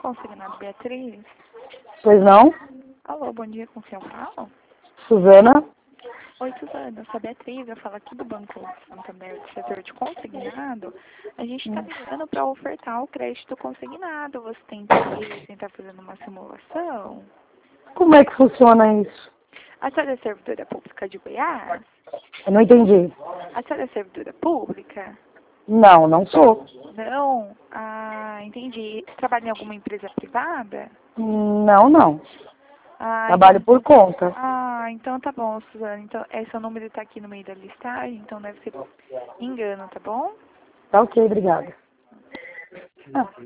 Consignado Beatriz. Pois não? Alô, bom dia, com quem eu falo? Suzana? Oi, Suzana, eu sou a Beatriz, eu falo aqui do Banco Santander, do setor de consignado. A gente está ligando para ofertar o crédito consignado. Você tem interesse em estar fazendo uma simulação? Como é que funciona isso? A senhora é servidora pública de Goiás? Eu não entendi. A senhora é servidora pública? Não, não sou. Não? Ah, entendi. Trabalha em alguma empresa privada? Não, não. Ah, Trabalho então... por conta. Ah, então tá bom, Suzana. Então, seu número tá aqui no meio da listagem, então deve ser engano, tá bom? Tá ok, obrigada.